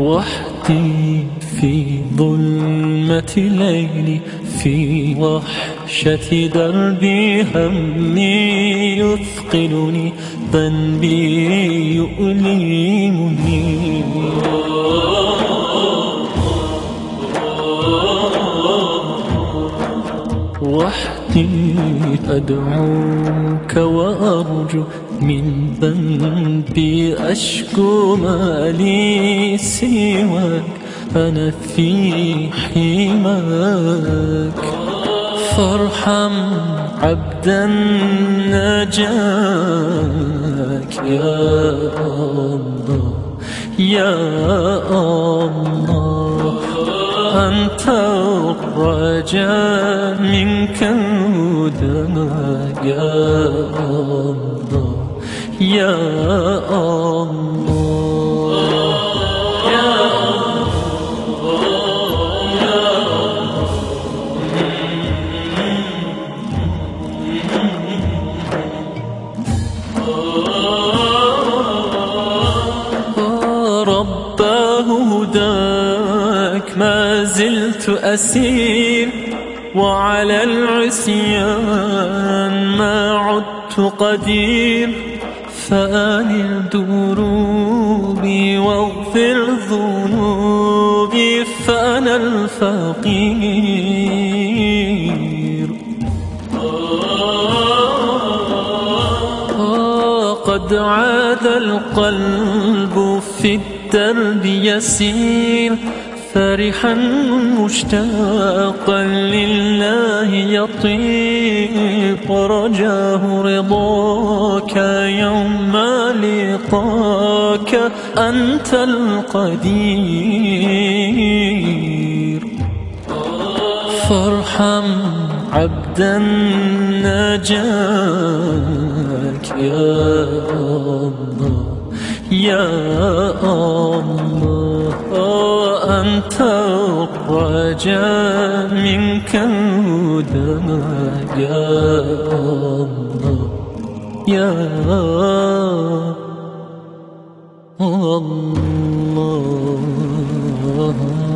وحدي في ظلمة ليلي، في وحشة دربي، همي يثقلني، ذنبي يؤلمني. وحدي أدعوك وأرجو، من ذنبي أشكو، ما لي سواك، أنا في حماك. فارحم عبدا نجاك يا الله يا الله، أنت الرجاء، منك الهدى يا الله يا الله يا رباه هداك، ما زلت أسير، وعلى العصيان ما عدت قدير. فآنل دروبي واغفر ذنوبي، فأنا الفقير. قد عاد القلب في الدرب يسير، فرحا مشتاقا لله يطير، ورجاه رضاك يوم لقاك، أنت القدير. فارحم عبدا نجاك يا الله يا الله، أنت الرجاء، منك الهدى يا الله يا الله.